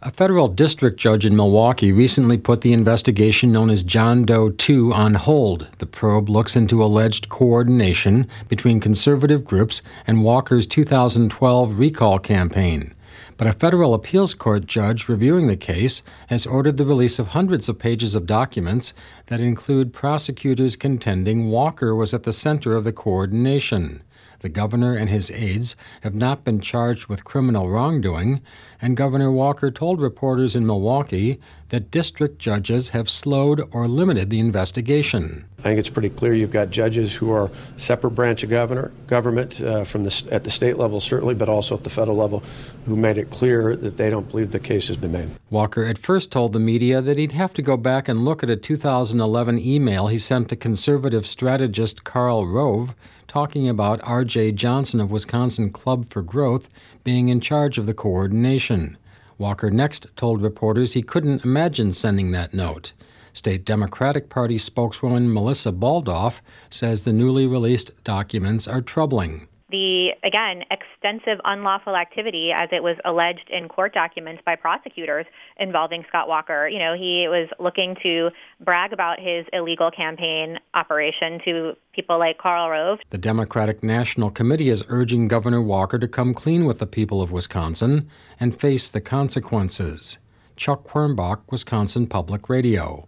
A federal district judge in Milwaukee recently put the investigation known as John Doe 2 on hold. The probe looks into alleged coordination between conservative groups and Walker's 2012 recall campaign. But a federal appeals court judge reviewing the case has ordered the release of hundreds of pages of documents that include prosecutors contending Walker was at the center of the coordination. The governor and his aides have not been charged with criminal wrongdoing, and Governor Walker told reporters in Milwaukee that district judges have slowed or limited the investigation. I think it's pretty clear you've got judges who are separate branch of government at the state level certainly, but also at the federal level, who made it clear that they don't believe the case has been made. Walker at first told the media that he'd have to go back and look at a 2011 email he sent to conservative strategist Karl Rove talking about R.J. Johnson of Wisconsin Club for Growth being in charge of the coordination. Walker next told reporters he couldn't imagine sending that note. State Democratic Party spokeswoman Melissa Baldoff says the newly released documents are troubling. The, again, extensive unlawful activity, as it was alleged in court documents by prosecutors involving Scott Walker. He was looking to brag about his illegal campaign operation to people like Karl Rove. The Democratic National Committee is urging Governor Walker to come clean with the people of Wisconsin and face the consequences. Chuck Quirmbach, Wisconsin Public Radio.